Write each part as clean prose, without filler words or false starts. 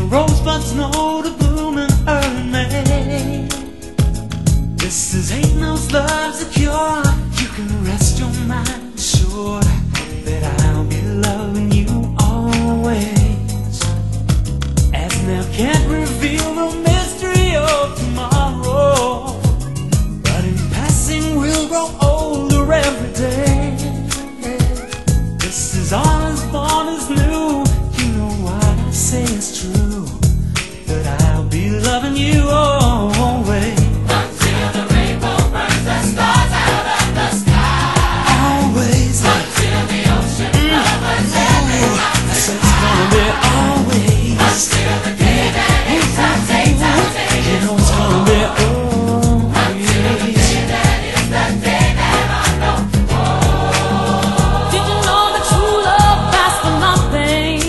rosebuds know to bloom in early May. This is ain't no love's a cure. You can rest your mind sure that I'll be loving you always. As now can't reveal the mystery of tomorrow, but in passing we'll grow older every day. This is all as born as new. You know what I say is true, that I'll be loving you always. Until the rainbow burns the stars out of the sky. Always. Until the ocean covers every mountain. I said it's gonna be always. Until the day that is our day, You know it's gonna be always. until the day that is the day that I know. Did you know that true love lasts for nothing?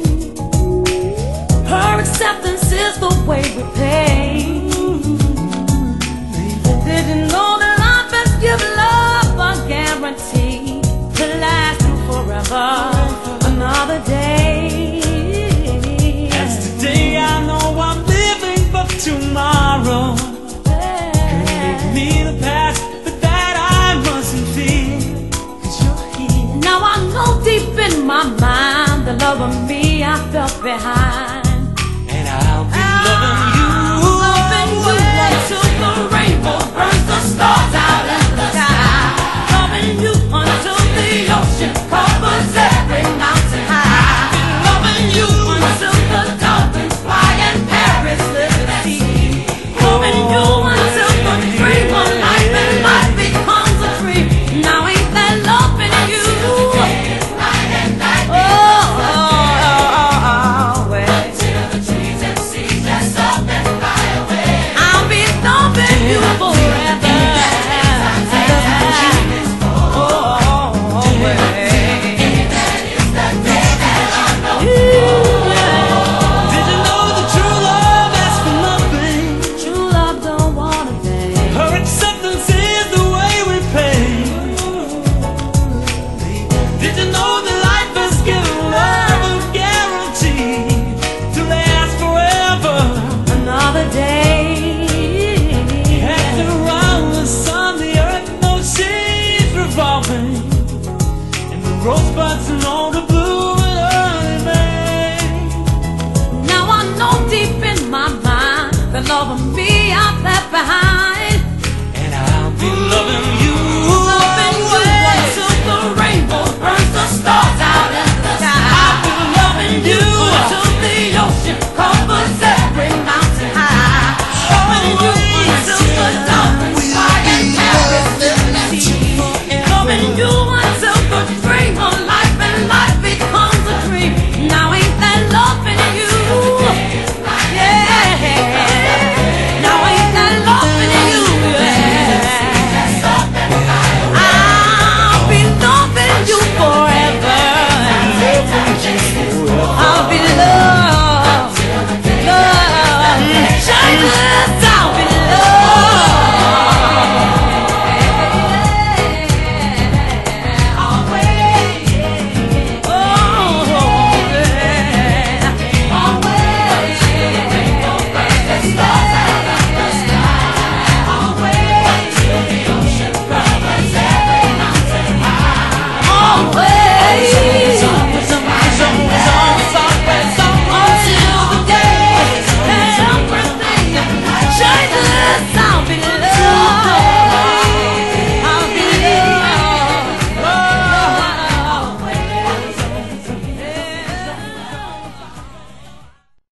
Her acceptance is the way we pay. Did you know that life has given love a guarantee to last through forever? Another day. As today I know I'm living for tomorrow. Give me the past, but that I mustn't fear, 'cause you're here. Now I know deep in my mind the love of me I felt behind. And I'll be loving you. Loving you until the rainbow burns the stars out in the sky. Loving you until the ocean covers every mountain high. Loving you until the dolphins fly and Paris live at sea. Loving you until the dream of life and life becomes a dream. Now ain't that loving you? Night and night. Always. Till the trees and seas just up and fly away. I'll be loving you forever. Did you know that true love asks for nothing? True love don't want a thing. Her acceptance is the way we pay. Did you know that life has given love a guarantee to last forever? Another day. And around the sun, the earth, no seas revolving, and the rosebuds know the bloom in early May. Now I know deep in my mind the love of me I left behind.